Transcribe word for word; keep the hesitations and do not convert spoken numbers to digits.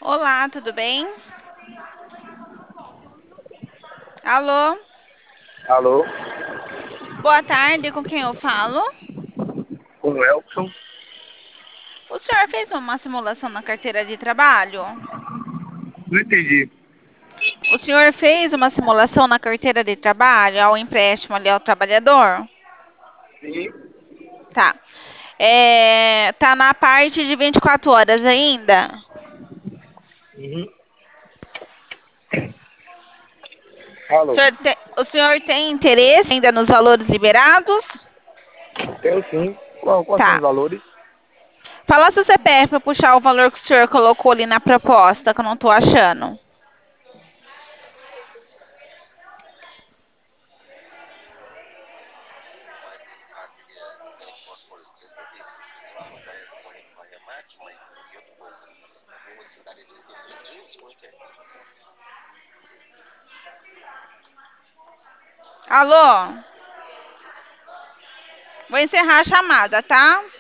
Olá, tudo bem? Alô? Alô, Boa tarde, com quem eu falo? com o Elton. O senhor fez uma simulação na carteira de trabalho? Não entendi. O senhor fez uma simulação na carteira de trabalho ao empréstimo ali ao trabalhador? Sim. Tá. É, tá na parte de vinte e quatro horas ainda? Uhum. O Alô, senhor tem, o senhor tem interesse ainda nos valores liberados? tenho sim. Qual, quais são os Tá. valores? Fala seu C P F para puxar o valor que o senhor colocou ali na proposta, que eu não tô achando. Alô? Vou encerrar a chamada, tá?